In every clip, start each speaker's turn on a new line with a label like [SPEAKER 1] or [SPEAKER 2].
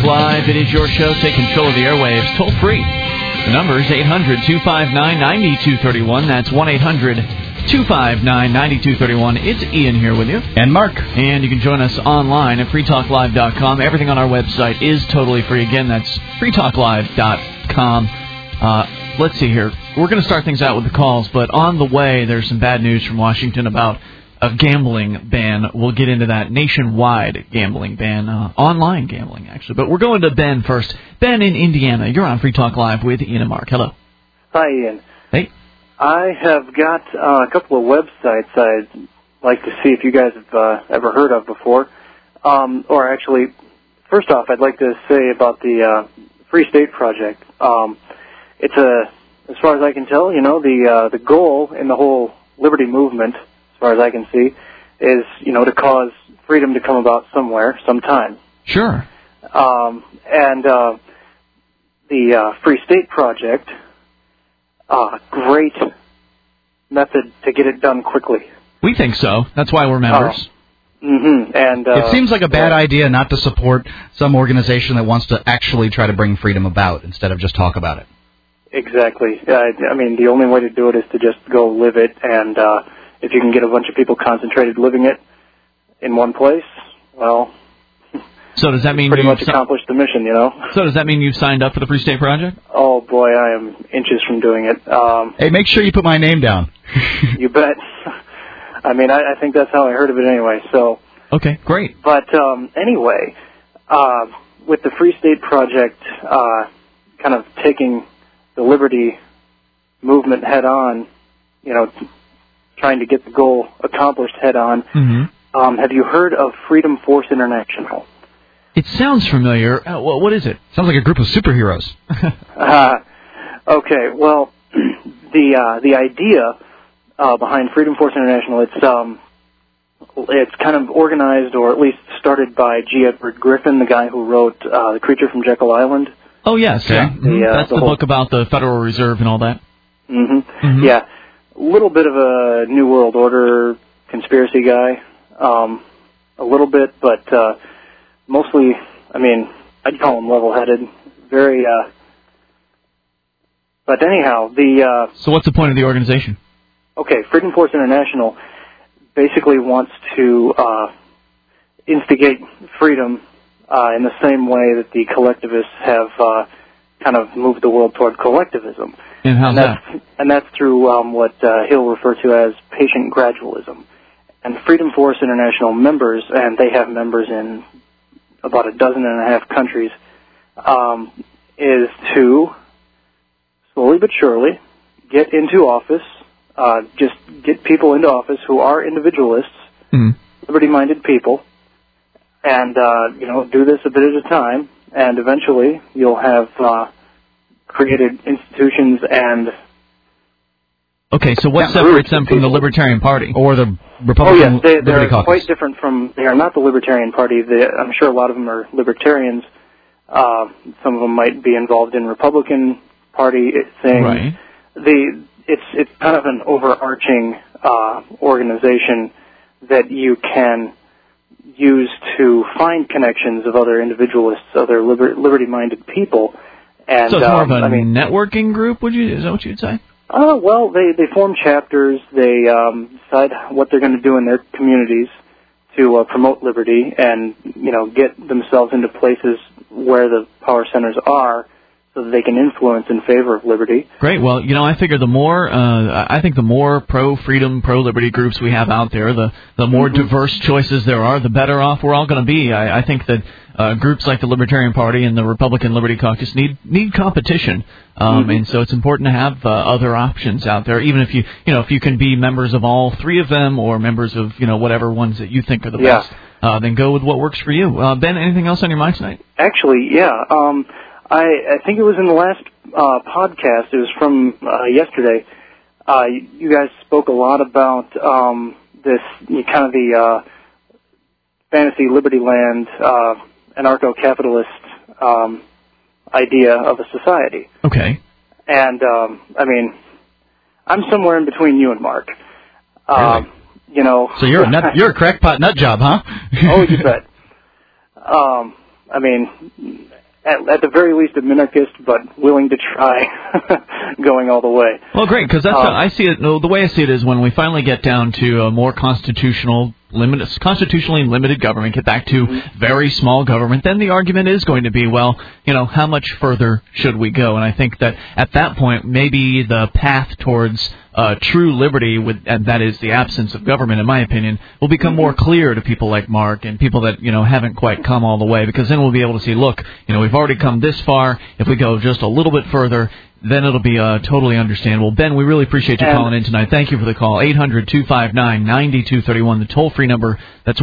[SPEAKER 1] Talk Live. It is your show. Take control of the airwaves. Toll free. The number is 800-259-9231. That's 1-800-259-9231. It's Ian here with you.
[SPEAKER 2] And Mark.
[SPEAKER 1] And you can join us online at freetalklive.com. Everything on our website is totally free. Again, that's freetalklive.com. Let's see here. We're going to start things out with the calls, but on the way, there's some bad news from Washington about a gambling ban. We'll get into that nationwide gambling ban, online gambling, actually. But we're going to Ben first. Ben in Indiana. You're on Free Talk Live with Ian and Mark. Hello.
[SPEAKER 3] Hi, Ian.
[SPEAKER 1] Hey.
[SPEAKER 3] I have got a couple of websites I'd like to see if you guys have ever heard of before. Or actually, first off, I'd like to say about the Free State Project. It's as far as I can tell, the goal in the whole liberty movement, as far as I can see, is, to cause freedom to come about somewhere, sometime.
[SPEAKER 1] Sure.
[SPEAKER 3] And the Free State Project, great method to get it done quickly.
[SPEAKER 1] We think so. That's why we're members.
[SPEAKER 3] And
[SPEAKER 2] it seems like a bad idea not to support some organization that wants to actually try to bring freedom about instead of just talk about it.
[SPEAKER 3] Exactly. I mean, the only way to do it is to just go live it, and if you can get a bunch of people concentrated living it in one place, well,
[SPEAKER 1] so does that mean
[SPEAKER 3] pretty much accomplished the mission,
[SPEAKER 1] So does that mean you've signed up for the Free State Project?
[SPEAKER 3] Oh, boy, I am inches from doing it.
[SPEAKER 2] Hey, make sure you put my name down.
[SPEAKER 3] You bet. I mean, I think that's how I heard of it anyway, so.
[SPEAKER 1] Okay, great.
[SPEAKER 3] But anyway, with the Free State Project kind of taking the liberty movement head on, trying to get the goal accomplished head on.
[SPEAKER 1] Mm-hmm.
[SPEAKER 3] Have you heard of Freedom Force International?
[SPEAKER 1] It sounds familiar. What is it?
[SPEAKER 2] Sounds like a group of superheroes.
[SPEAKER 3] Okay, well, the idea behind Freedom Force International, it's kind of organized, or at least started by G. Edward Griffin, the guy who wrote The Creature from Jekyll Island.
[SPEAKER 1] Oh, yes.
[SPEAKER 2] Okay.
[SPEAKER 1] That's the book about the Federal Reserve and all that.
[SPEAKER 3] Mm-hmm. Yeah. A little bit of a New World Order conspiracy guy. A little bit, but mostly, I mean, I'd call him level-headed. Very, but anyhow,
[SPEAKER 1] So what's the point of the organization?
[SPEAKER 3] Okay, Freedom Force International basically wants to instigate freedom in the same way that the collectivists have kind of moved the world toward collectivism.
[SPEAKER 1] And how's that?
[SPEAKER 3] And that's through what he'll refer to as patient gradualism. And Freedom Force International members, and they have members in about 12.5 countries, is to slowly but surely get into office, just get people into office who are individualists, liberty-minded people, and, do this a bit at a time, and eventually you'll have created institutions and...
[SPEAKER 1] Okay, so what separates them from the Libertarian Party?
[SPEAKER 2] Or the Republican
[SPEAKER 3] they're
[SPEAKER 2] Caucus?
[SPEAKER 3] Quite different from... They are not the Libertarian Party. I'm sure a lot of them are libertarians. Some of them might be involved in Republican Party things.
[SPEAKER 1] Right.
[SPEAKER 3] It's kind of an overarching organization that you can use to find connections of other individualists, other liberty-minded people. And,
[SPEAKER 1] so it's more of a networking group, is that what you'd say?
[SPEAKER 3] Well, they form chapters. They decide what they're going to do in their communities to promote liberty and, get themselves into places where the power centers are so that they can influence in favor of liberty.
[SPEAKER 1] Great. Well, I figure the more, I think the more pro-freedom, pro-liberty groups we have out there, the more diverse choices there are, the better off we're all going to be. I think that groups like the Libertarian Party and the Republican Liberty Caucus need competition, and so it's important to have other options out there. Even if if you can be members of all three of them or members of whatever ones that you think are the best, then go with what works for you. Ben, anything else on your mind tonight?
[SPEAKER 3] Actually, yeah. I think it was in the last podcast. It was from yesterday. You guys spoke a lot about this kind of the fantasy Liberty Land anarcho-capitalist idea of a society.
[SPEAKER 1] Okay.
[SPEAKER 3] And I'm somewhere in between you and Mark.
[SPEAKER 2] Really?
[SPEAKER 3] So
[SPEAKER 2] you're a crackpot nut job, huh?
[SPEAKER 3] Oh, you bet. I mean, at the very least a minarchist, but willing to try going all the way.
[SPEAKER 1] Well, great, because that's how I see it. No, the way I see it is when we finally get down to a more constitutionally limited government, get back to very small government, then the argument is going to be, well, how much further should we go? And I think that at that point, maybe the path towards true liberty, and that is the absence of government, in my opinion, will become more clear to people like Mark and people that haven't quite come all the way. Because then we'll be able to see, look, we've already come this far. If we go just a little bit further, then it'll be totally understandable. Ben, we really appreciate you calling in tonight. Thank you for the call. 800-259-9231, the toll-free number. That's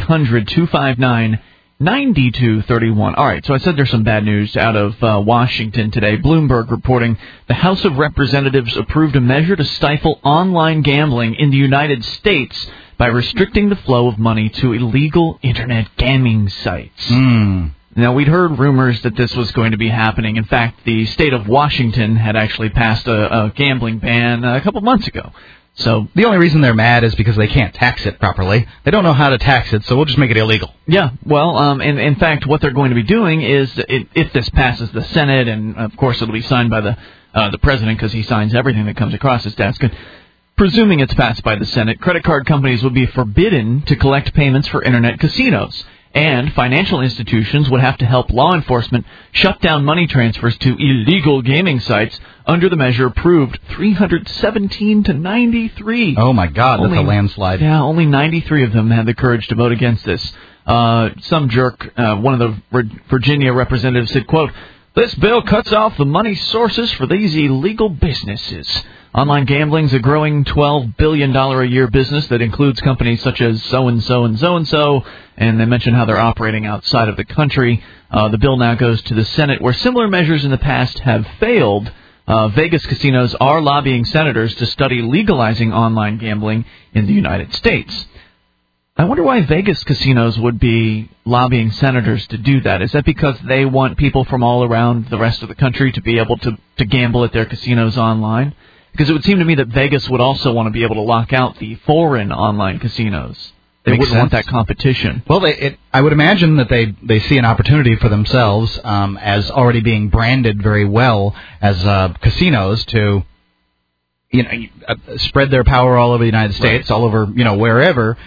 [SPEAKER 1] 1-800-259-9231. All right, so I said there's some bad news out of Washington today. Bloomberg reporting the House of Representatives approved a measure to stifle online gambling in the United States by restricting the flow of money to illegal Internet gaming sites. Now, we'd heard rumors that this was going to be happening. In fact, the state of Washington had actually passed a gambling ban a couple months ago. So
[SPEAKER 2] the only reason they're mad is because they can't tax it properly. They don't know how to tax it, so we'll just make it illegal.
[SPEAKER 1] Yeah, well, and in fact, what they're going to be doing is, if this passes the Senate, and of course it'll be signed by the president because he signs everything that comes across his desk, presuming it's passed by the Senate, credit card companies would be forbidden to collect payments for Internet casinos. And financial institutions would have to help law enforcement shut down money transfers to illegal gaming sites. Under the measure approved, 317 to 93.
[SPEAKER 2] Oh, my God, that's a landslide.
[SPEAKER 1] Yeah, only 93 of them had the courage to vote against this. Some jerk, one of the Virginia representatives said, quote, "This bill cuts off the money sources for these illegal businesses." Online gambling is a growing $12 billion a year business that includes companies such as so-and-so and so-and-so, and they mention how they're operating outside of the country. The bill now goes to the Senate, where similar measures in the past have failed. Vegas casinos are lobbying senators to study legalizing online gambling in the United States. I wonder why Vegas casinos would be lobbying senators to do that. Is that because they want people from all around the rest of the country to be able to gamble at their casinos online? Because it would seem to me that Vegas would also want to be able to lock out the foreign online casinos. They wouldn't want that competition.
[SPEAKER 2] Well, I would imagine that they see an opportunity for themselves as already being branded very well as casinos to spread their power all over the United States, all over wherever.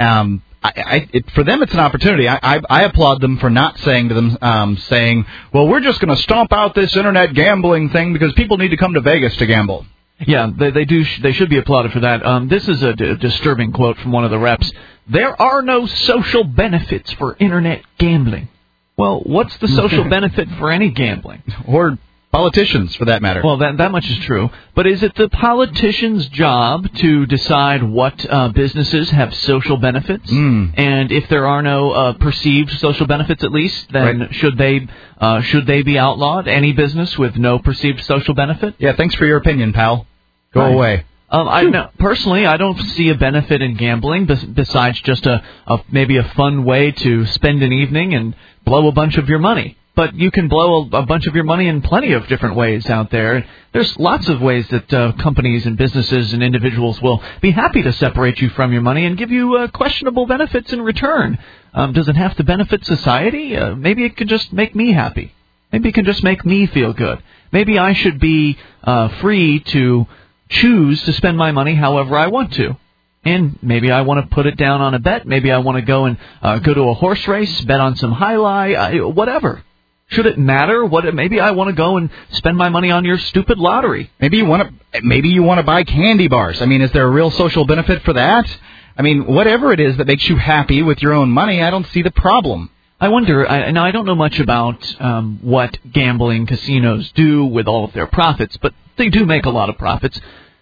[SPEAKER 2] For them, it's an opportunity. I applaud them for not saying to them, well, we're just going to stomp out this Internet gambling thing because people need to come to Vegas to gamble.
[SPEAKER 1] Yeah, they do. They should be applauded for that. This is a disturbing quote from one of the reps. "There are no social benefits for Internet gambling." Well, what's the social benefit for any gambling?
[SPEAKER 2] Or politicians, for that matter.
[SPEAKER 1] Well, that much is true. But is it the politician's job to decide what businesses have social benefits? And if there are no perceived social benefits, at least, then should they be outlawed? Any business with no perceived social benefit?
[SPEAKER 2] Yeah, thanks for your opinion, pal. Go away.
[SPEAKER 1] Personally, I don't see a benefit in gambling besides just maybe a fun way to spend an evening and blow a bunch of your money. But you can blow a bunch of your money in plenty of different ways out there. There's lots of ways that companies and businesses and individuals will be happy to separate you from your money and give you questionable benefits in return. Does it have to benefit society? Maybe it could just make me happy. Maybe it can just make me feel good. Maybe I should be free to choose to spend my money however I want to. And maybe I want to put it down on a bet. Maybe I want to go and go to a horse race, bet on some highlight, whatever. Should it matter? Maybe I want to go and spend my money on your stupid lottery.
[SPEAKER 2] Maybe you want to buy candy bars. I mean, is there a real social benefit for that? I mean, whatever it is that makes you happy with your own money, I don't see the problem.
[SPEAKER 1] I wonder, now I don't know much about what gambling casinos do with all of their profits, but they do make a lot of profits.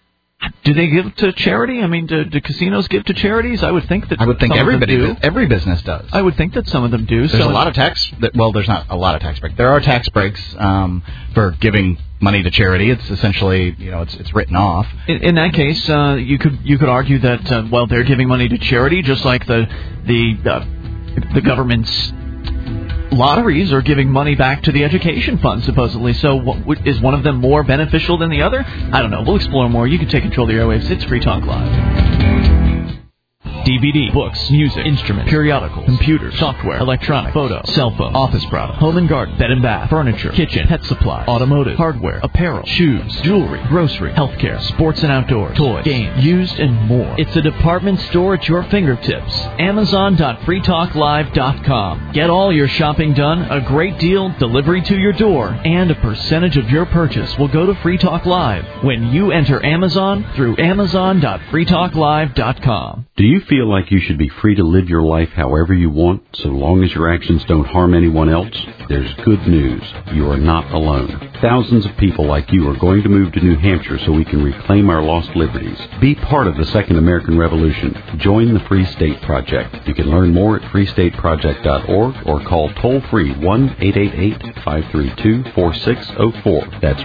[SPEAKER 1] Do they give to charity? I mean, do casinos give to charities? I would think that
[SPEAKER 2] every business does.
[SPEAKER 1] I would think that some of them do.
[SPEAKER 2] There's a lot of tax. Well, there's not a lot of tax breaks. There are tax breaks for giving money to charity. It's essentially, it's written off.
[SPEAKER 1] In that case, you could argue that they're giving money to charity, just like the government's lotteries are giving money back to the education fund, supposedly. So is one of them more beneficial than the other? I don't know. We'll explore more. You can take control of the airwaves. It's Free Talk Live. DVD, books, music, instruments, periodicals, computers, software, electronic, photo, cell phone, office product, home and garden, bed and bath, furniture, kitchen, pet supply, automotive, hardware, apparel, shoes, jewelry, grocery, healthcare, sports and outdoors, toys, games, used, and more. It's a department store at your fingertips. Amazon.freetalklive.com. Get all your shopping done, a great deal, delivery to your door, and a percentage of your purchase will go to Free Talk Live when you enter Amazon through Amazon.freetalklive.com.
[SPEAKER 4] Do you feel like you should be free to live your life however you want, so long as your actions don't harm anyone else? There's good news. You are not alone. Thousands of people like you are going to move to New Hampshire so we can reclaim our lost liberties. Be part of the Second American Revolution. Join the Free State Project. You can learn more at freestateproject.org or call toll-free 1-888-532-4604. That's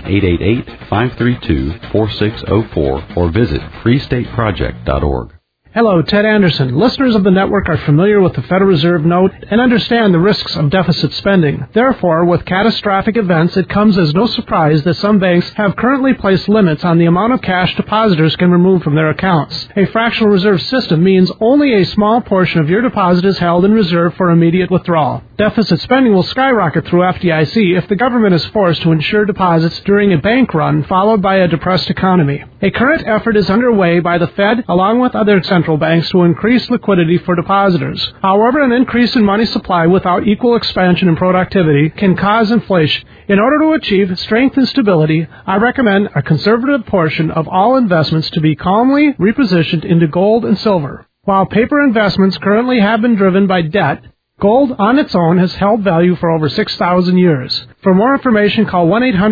[SPEAKER 4] 1-888-532-4604 or visit freestateproject.org.
[SPEAKER 5] Hello, Ted Anderson. Listeners of the network are familiar with the Federal Reserve note and understand the risks of deficit spending. Therefore, with catastrophic events, it comes as no surprise that some banks have currently placed limits on the amount of cash depositors can remove from their accounts. A fractional reserve system means only a small portion of your deposit is held in reserve for immediate withdrawal. Deficit spending will skyrocket through FDIC if the government is forced to insure deposits during a bank run followed by a depressed economy. A current effort is underway by the Fed along with other central banks to increase liquidity for depositors. However, an increase in money supply without equal expansion in productivity can cause inflation. In order to achieve strength and stability, I recommend a conservative portion of all investments to be calmly repositioned into gold and silver. While paper investments currently have been driven by debt, gold on its own has held value for over 6,000 years. For more information, call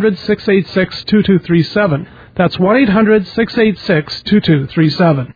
[SPEAKER 5] 1-800-686-2237. That's 1-800-686-2237.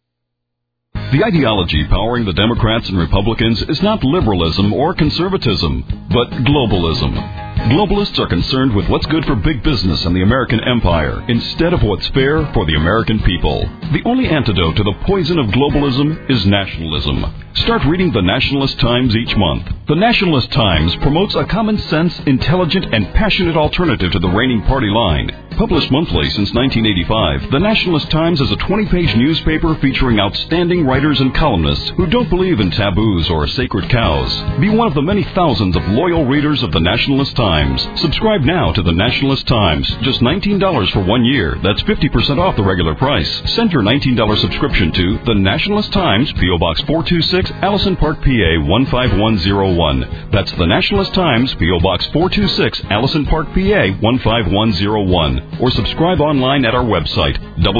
[SPEAKER 6] The ideology powering the Democrats and Republicans is not liberalism or conservatism, but globalism. Globalists are concerned with what's good for big business and the American empire instead of what's fair for the American people. The only antidote to the poison of globalism is nationalism. Start reading the Nationalist Times each month. The Nationalist Times promotes a common-sense, intelligent, and passionate alternative to the reigning party line. Published monthly since 1985, the Nationalist Times is a 20-page newspaper featuring outstanding writers and columnists who don't believe in taboos or sacred cows. Be one of the many thousands of loyal readers of the Nationalist Times. Subscribe now to the Nationalist Times. Just $19 for 1 year. That's 50% off the regular price. Send your $19 subscription to the Nationalist Times, P.O. Box 426, Allison Park, PA 15101. That's the Nationalist Times, P.O. Box 426, Allison Park, PA 15101. Or subscribe online at our website,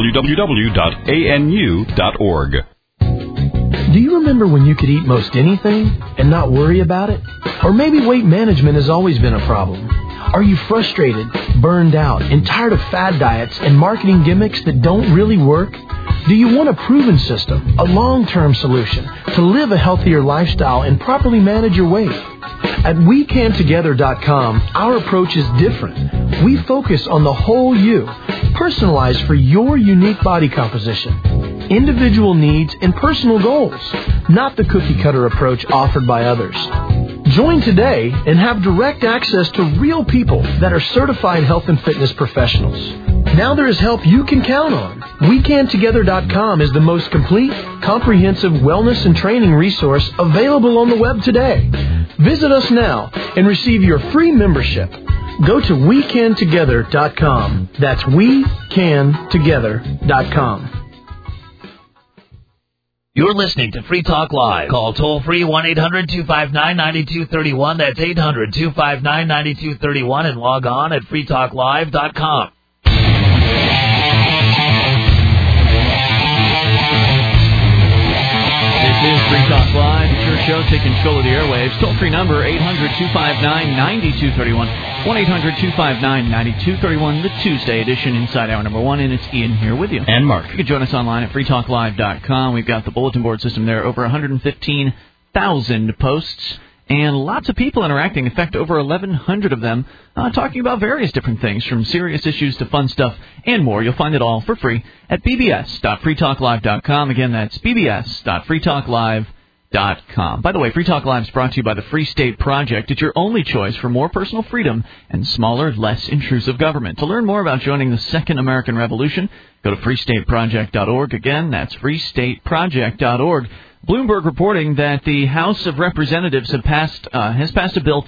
[SPEAKER 6] www.anu.org.
[SPEAKER 7] Do you remember when you could eat most anything and not worry about it? Or maybe weight management has always been a problem. Are you frustrated, burned out, and tired of fad diets and marketing gimmicks that don't really work? Do you want a proven system, a long-term solution to live a healthier lifestyle and properly manage your weight? At WeCanTogether.com, our approach is different. We focus on the whole you, personalized for your unique body composition, individual needs, and personal goals, not the cookie-cutter approach offered by others. Join today and have direct access to real people that are certified health and fitness professionals. Now there is help you can count on. WeCanTogether.com is the most complete, comprehensive wellness and training resource available on the web today. Visit us now and receive your free membership. Go to WeCanTogether.com. That's WeCanTogether.com.
[SPEAKER 8] You're listening to Free Talk Live. Call toll-free 1-800-259-9231. That's 800-259-9231 and log on at freetalklive.com.
[SPEAKER 1] This is Free Talk Live. It's your show. Take control of the airwaves. Toll-free number, 800-259-9231. 1-800-259-9231. The Tuesday edition, inside hour number 1. And it's Ian here with you.
[SPEAKER 2] And Mark.
[SPEAKER 1] You can join us online at freetalklive.com. We've got the bulletin board system there. Over 115,000 posts. And lots of people interacting. In fact, over 1,100 of them talking about various different things, from serious issues to fun stuff and more. You'll find it all for free at bbs.freetalklive.com. Again, that's bbs.freetalklive.com. By the way, Free Talk Live is brought to you by the Free State Project. It's your only choice for more personal freedom and smaller, less intrusive government. To learn more about joining the Second American Revolution, go to freestateproject.org. Again, that's freestateproject.org. Bloomberg reporting that the House of Representatives has passed a bill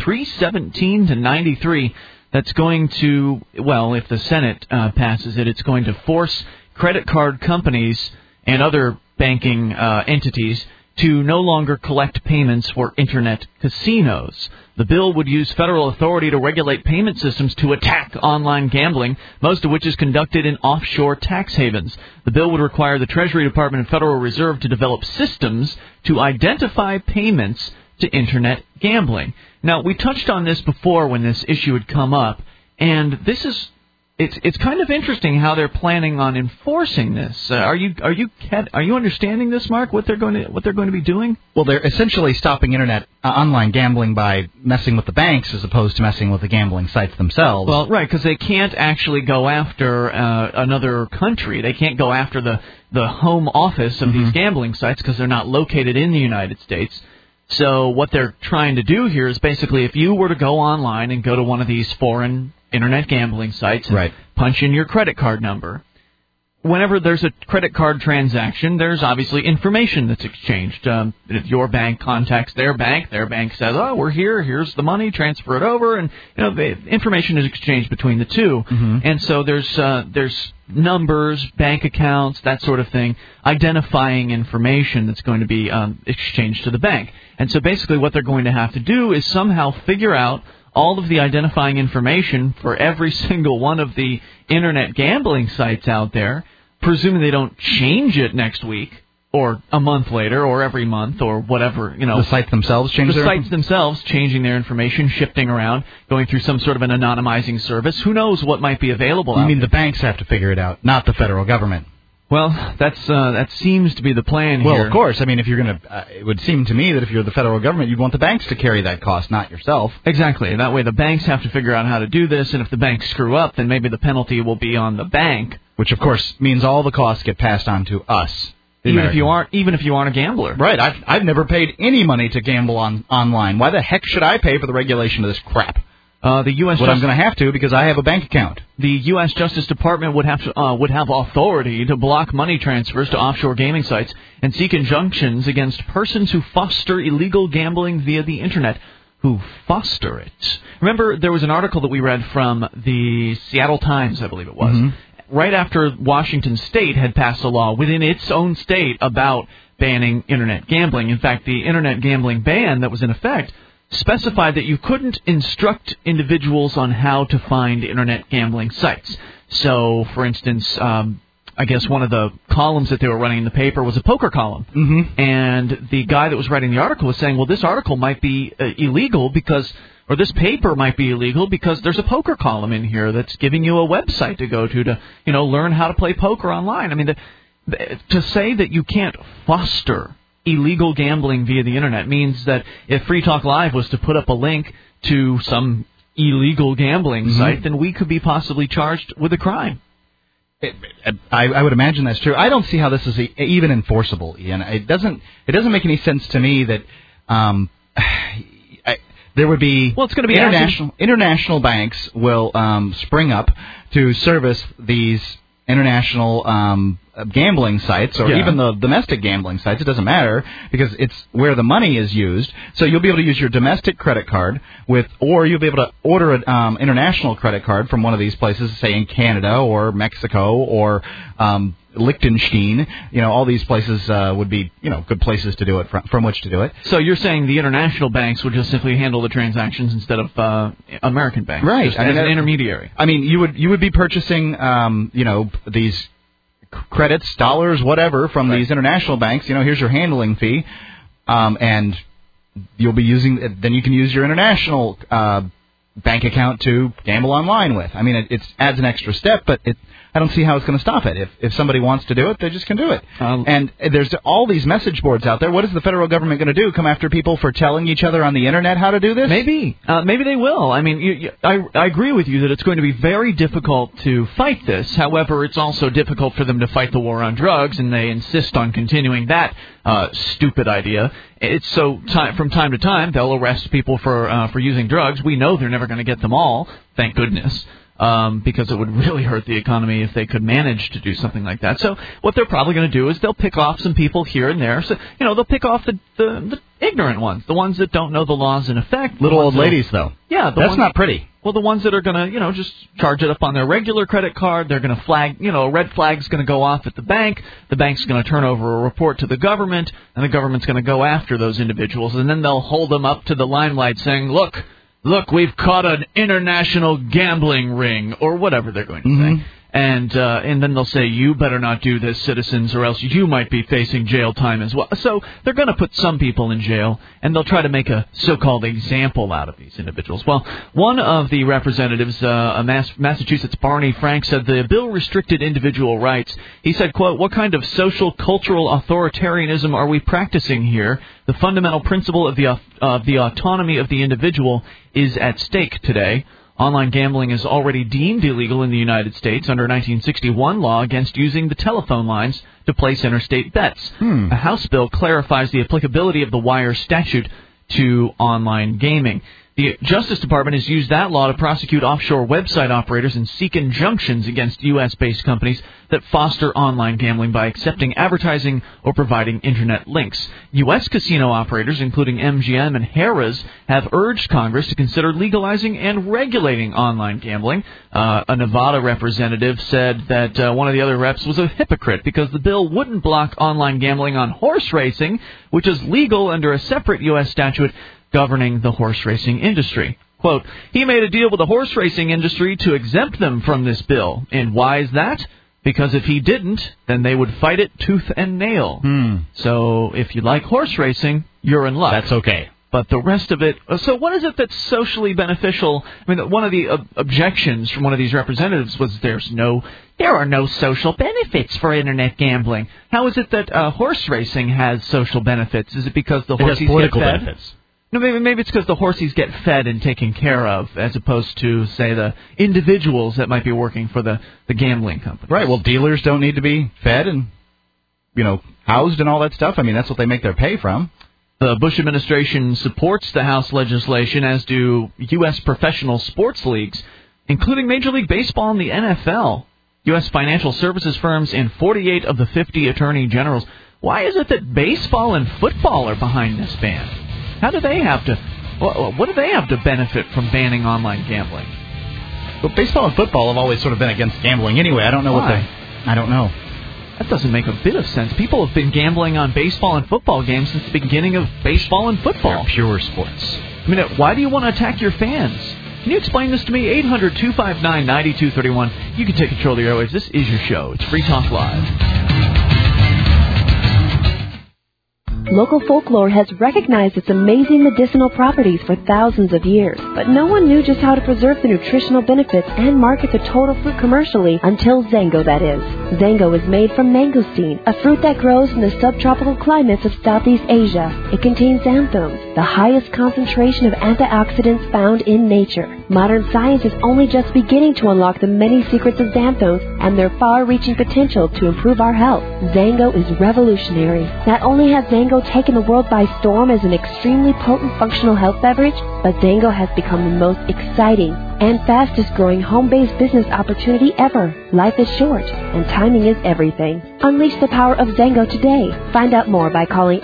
[SPEAKER 1] 317 to 93 that's going to, well, if the Senate passes it, it's going to force credit card companies and other banking entities to no longer collect payments for Internet casinos. The bill would use federal authority to regulate payment systems to attack online gambling, most of which is conducted in offshore tax havens. The bill would require the Treasury Department and Federal Reserve to develop systems to identify payments to Internet gambling. Now, we touched on this before when this issue had come up, and this is It's kind of interesting how they're planning on enforcing this. Are you understanding this, Mark? What they're going to be doing?
[SPEAKER 2] Well, they're essentially stopping internet online gambling by messing with the banks as opposed to messing with the gambling sites themselves.
[SPEAKER 1] Well, right, because they can't actually go after another country. They can't go after the home office of these gambling sites because they're not located in the United States. So what they're trying to do here is basically if you were to go online and go to one of these foreign Internet gambling sites and punch in your credit card number, whenever there's a credit card transaction, there's obviously information that's exchanged. If your bank contacts their bank says, "Oh, we're here. Here's the money. Transfer it over," and the information is exchanged between the two. And so there's numbers, bank accounts, that sort of thing, identifying information that's going to be exchanged to the bank. And so basically, what they're going to have to do is somehow figure out all of the identifying information for every single one of the Internet gambling sites out there, presuming they don't change it next week or a month later or every month or whatever,
[SPEAKER 2] The sites themselves change
[SPEAKER 1] changing their information, shifting around, going through some sort of an anonymizing service. Who knows what might be available out there?
[SPEAKER 2] You mean the banks have to figure it out, not the federal government?
[SPEAKER 1] Well, that seems to be the plan here.
[SPEAKER 2] Well, of course. I mean, if you're going to, it would seem to me that if you're the federal government, you'd want the banks to carry that cost, not yourself.
[SPEAKER 1] Exactly. That way the banks have to figure out how to do this, and if the banks screw up, then maybe the penalty will be on the bank.
[SPEAKER 2] Which, of course, means all the costs get passed on to us.
[SPEAKER 1] Even if you aren't a gambler.
[SPEAKER 2] Right. I've never paid any money to gamble online. Why the heck should I pay for the regulation of this crap?
[SPEAKER 1] The U.S.
[SPEAKER 2] I'm going to have to because I have a bank account.
[SPEAKER 1] The U.S. Justice Department would have authority to block money transfers to offshore gaming sites and seek injunctions against persons who foster illegal gambling via the Internet. Who foster it? Remember, there was an article that we read from the Seattle Times, I believe it was, right after Washington State had passed a law within its own state about banning Internet gambling. In fact, the Internet gambling ban that was in effect specified that you couldn't instruct individuals on how to find Internet gambling sites. So, for instance, I guess one of the columns that they were running in the paper was a poker column. And the guy that was writing the article was saying, well, this article might be illegal or this paper might be illegal because there's a poker column in here that's giving you a website to go to learn how to play poker online. I mean, to say that you can't foster illegal gambling via the Internet means that if Free Talk Live was to put up a link to some illegal gambling site, then we could be possibly charged with a crime.
[SPEAKER 2] I would imagine that's true. I don't see how this is even enforceable, Ian. It doesn't make any sense to me that there would be
[SPEAKER 1] it's going to be
[SPEAKER 2] international banks will spring up to service these international gambling sites or even the domestic gambling sites. It doesn't matter because it's where the money is used. So you'll be able to use your domestic credit card or you'll be able to order an international credit card from one of these places, say in Canada or Mexico or Liechtenstein. All these places would be good places to do it from which to do it.
[SPEAKER 1] So you're saying the international banks would just simply handle the transactions instead of American banks,
[SPEAKER 2] right?
[SPEAKER 1] Just as an intermediary.
[SPEAKER 2] I mean, you would be purchasing these credits, dollars, whatever, from these international banks. Here's your handling fee, and you'll be using. Then you can use your international bank account to gamble online with. I mean, it adds an extra step, but I don't see how it's going to stop it. If somebody wants to do it, they just can do it. And there's all these message boards out there. What is the federal government going to do? Come after people for telling each other on the Internet how to do this?
[SPEAKER 1] Maybe they will. I mean, I agree with you that it's going to be very difficult to fight this. However, it's also difficult for them to fight the war on drugs, and they insist on continuing that stupid idea. It's so from time to time they'll arrest people for using drugs. We know they're never going to get them all, thank goodness, because it would really hurt the economy if they could manage to do something like that. So what they're probably going to do is they'll pick off some people here and there. So they'll pick off the ignorant ones, the ones that don't know the laws in effect.
[SPEAKER 2] Little old ladies, though.
[SPEAKER 1] Yeah,
[SPEAKER 2] that's not pretty.
[SPEAKER 1] Well, the ones that are going to, just charge it up on their regular credit card, they're going to flag, a red flag's going to go off at the bank. The bank's going to turn over a report to the government, and the government's going to go after those individuals. And then they'll hold them up to the limelight saying, look, we've caught an international gambling ring, or whatever they're going to say. And then they'll say, you better not do this, citizens, or else you might be facing jail time as well. So they're going to put some people in jail, and they'll try to make a so-called example out of these individuals. Well, one of the representatives, Massachusetts Barney Frank, said the bill restricted individual rights. He said, quote, what kind of social, cultural authoritarianism are we practicing here? The fundamental principle of the autonomy of the individual is at stake today. Online gambling is already deemed illegal in the United States under a 1961 law against using the telephone lines to place interstate bets. A House bill clarifies the applicability of the wire statute to online gaming. The Justice Department has used that law to prosecute offshore website operators and seek injunctions against U.S.-based companies that foster online gambling by accepting advertising or providing Internet links. U.S. casino operators, including MGM and Harrah's, have urged Congress to consider legalizing and regulating online gambling. A Nevada representative said that one of the other reps was a hypocrite because the bill wouldn't block online gambling on horse racing, which is legal under a separate U.S. statute governing the horse racing industry. Quote, he made a deal with the horse racing industry to exempt them from this bill. And why is that? Because if he didn't, then they would fight it tooth and nail. So if you like horse racing, you're in luck.
[SPEAKER 2] That's okay.
[SPEAKER 1] But the rest of it... So what is it that's socially beneficial? I mean, one of the objections from one of these representatives was there are no social benefits for Internet gambling. How is it that horse racing has social benefits? Is it because the horses get fed?
[SPEAKER 2] Benefits.
[SPEAKER 1] No, maybe it's because the horses get fed and taken care of, as opposed to, say, the individuals that might be working for the gambling company.
[SPEAKER 2] Right. Well, dealers don't need to be fed and, housed and all that stuff. I mean, that's what they make their pay from.
[SPEAKER 1] The Bush administration supports the House legislation, as do U.S. professional sports leagues, including Major League Baseball and the NFL. U.S. financial services firms and 48 of the 50 attorney generals. Why is it that baseball and football are behind this ban? How do they have to? What do they have to benefit from banning online gambling?
[SPEAKER 2] Well, baseball and football have always sort of been against gambling anyway. I don't know
[SPEAKER 1] Why?
[SPEAKER 2] I don't know.
[SPEAKER 1] That doesn't make a bit of sense. People have been gambling on baseball and football games since the beginning of baseball and football.
[SPEAKER 2] They're pure sports.
[SPEAKER 1] I mean, why do you want to attack your fans? Can you explain this to me? 800-259-9231. You can take control of the airwaves. This is your show. It's Free Talk Live.
[SPEAKER 9] Local folklore has recognized its amazing medicinal properties for thousands of years, but no one knew just how to preserve the nutritional benefits and market the total fruit commercially until Zango, that is. Zango is made from mangosteen, a fruit that grows in the subtropical climates of Southeast Asia. It contains xanthones, the highest concentration of antioxidants found in nature. Modern science is only just beginning to unlock the many secrets of xanthones and their far-reaching potential to improve our health. Zango is revolutionary. Not only has Zango taken the world by storm as an extremely potent functional health beverage, but Zango has become the most exciting and fastest-growing home-based business opportunity ever. Life is short, and timing is everything. Unleash the power of Zango today. Find out more by calling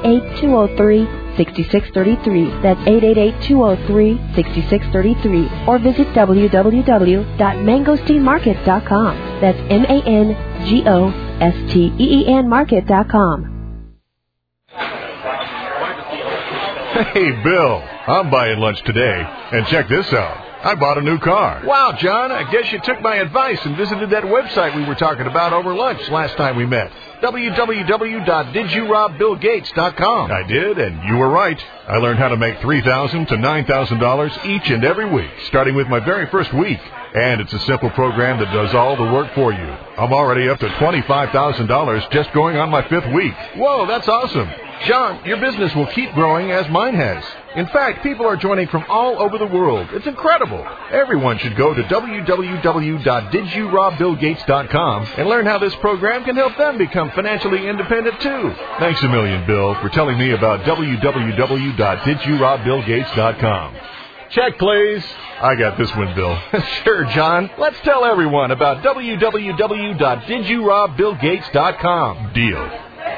[SPEAKER 9] 888-203-6633. That's 888-203-6633. Or visit www.mangosteenmarket.com. That's MANGOSTEEN
[SPEAKER 10] Hey, Bill, I'm buying lunch today. And check this out. I bought a new car.
[SPEAKER 11] Wow, John, I guess you took my advice and visited that website we were talking about over lunch last time we met. www.didyourobBillGates.com.
[SPEAKER 10] I did, and you were right. I learned how to make $3,000 to $9,000 each and every week, starting with my very first week. And it's a simple program that does all the work for you. I'm already up to $25,000 just going on my 5th week. Whoa, that's awesome. John, your business will keep growing as mine has. In fact, people are joining from all over the world. It's incredible. Everyone should go to www.didyourobBillGates.com and learn how this program can help them become financially independent too. Thanks a million, Bill, for telling me about www.didyourobBillGates.com. Check, please. I got this one, Bill. Sure, John. Let's tell everyone about www.didyourobBillGates.com. Deal.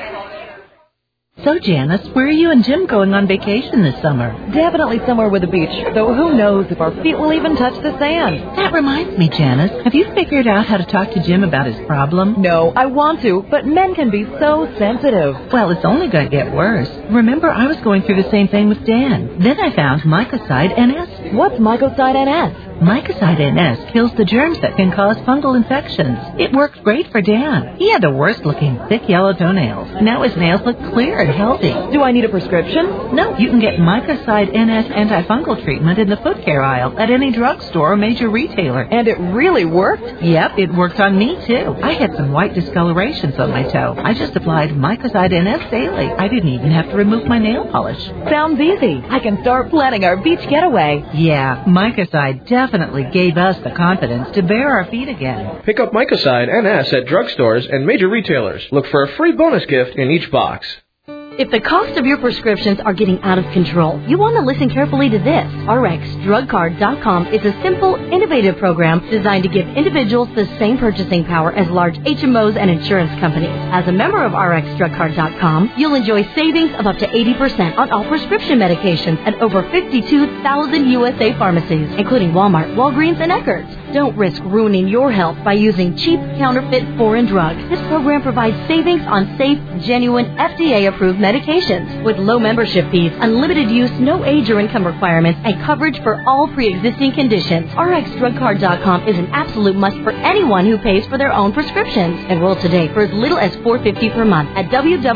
[SPEAKER 12] So, Janice, where are you and Jim going on vacation this summer?
[SPEAKER 13] Definitely somewhere with a beach, though who knows if our feet will even touch the sand.
[SPEAKER 12] That reminds me, Janice, have you figured out how to talk to Jim about his problem?
[SPEAKER 13] No, I want to, but men can be so sensitive.
[SPEAKER 12] Well, it's only going to get worse. Remember, I was going through the same thing with Dan. Then I found Mycoside NS.
[SPEAKER 13] What's Mycoside NS?
[SPEAKER 12] Mycoside NS kills the germs that can cause fungal infections. It worked great for Dan. He had the worst-looking, thick yellow toenails. Now his nails look clear and healthy.
[SPEAKER 13] Do I need a prescription?
[SPEAKER 12] No, you can get Mycoside NS antifungal treatment in the foot care aisle at any drugstore or major retailer.
[SPEAKER 13] And it really worked?
[SPEAKER 12] Yep, it worked on me, too. I had some white discolorations on my toe. I just applied Mycoside NS daily. I didn't even have to remove my nail polish.
[SPEAKER 13] Sounds easy. I can start planning our beach getaway.
[SPEAKER 12] Yeah, Mycoside definitely gave us the confidence to bare our feet again.
[SPEAKER 14] Pick up Mycoside NS at drugstores and major retailers. Look for a free bonus gift in each box.
[SPEAKER 15] If the cost of your prescriptions are getting out of control, you want to listen carefully to this. RxDrugCard.com is a simple, innovative program designed to give individuals the same purchasing power as large HMOs and insurance companies. As a member of RxDrugCard.com, you'll enjoy savings of up to 80% on all prescription medications at over 52,000 USA pharmacies, including Walmart, Walgreens, and Eckerd's. Don't risk ruining your health by using cheap, counterfeit foreign drugs. This program provides savings on safe, genuine, FDA-approved medications with low membership fees, unlimited use, no age or income requirements, and coverage for all pre-existing conditions. RxDrugCard.com is an absolute must for anyone who pays for their own prescriptions. Enroll today for as little as $4.50 per month at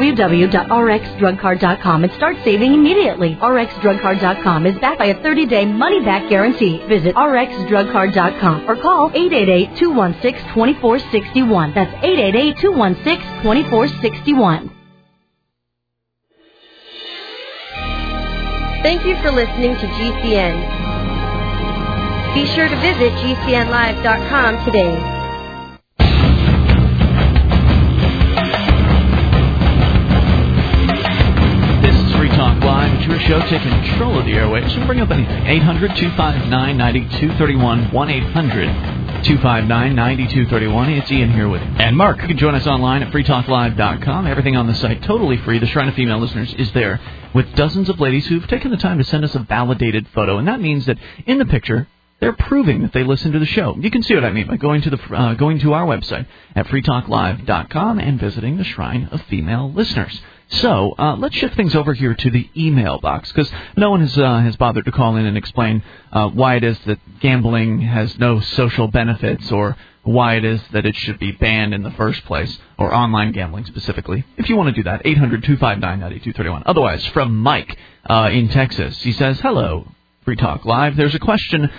[SPEAKER 15] www.rxdrugcard.com and start saving immediately. RxDrugCard.com is backed by a 30-day money-back guarantee. Visit RxDrugCard.com or call 888-216-2461. That's 888-216-2461.
[SPEAKER 9] Thank you for listening to GCN. Be sure to visit GCNlive.com today.
[SPEAKER 1] This is Free Talk Live. It's your show taking control of the airwaves. You can bring up anything. 800-259-9231. 1-800-259-9231. It's Ian here with you.
[SPEAKER 2] And Mark.
[SPEAKER 1] You can join us online at freetalklive.com. Everything on the site totally free. The Shrine of Female Listeners is there with dozens of ladies who've taken the time to send us a validated photo. And that means that in the picture, they're proving that they listen to the show. You can see what I mean by going to our website at freetalklive.com and visiting the Shrine of Female Listeners. So let's shift things over here to the email box, because no one has bothered to call in and explain why it is that gambling has no social benefits, or why it is that it should be banned in the first place, or online gambling specifically. If you want to do that, 800-259-9231. Otherwise, from Mike in Texas, he says, "Hello, Free Talk Live. Here's a question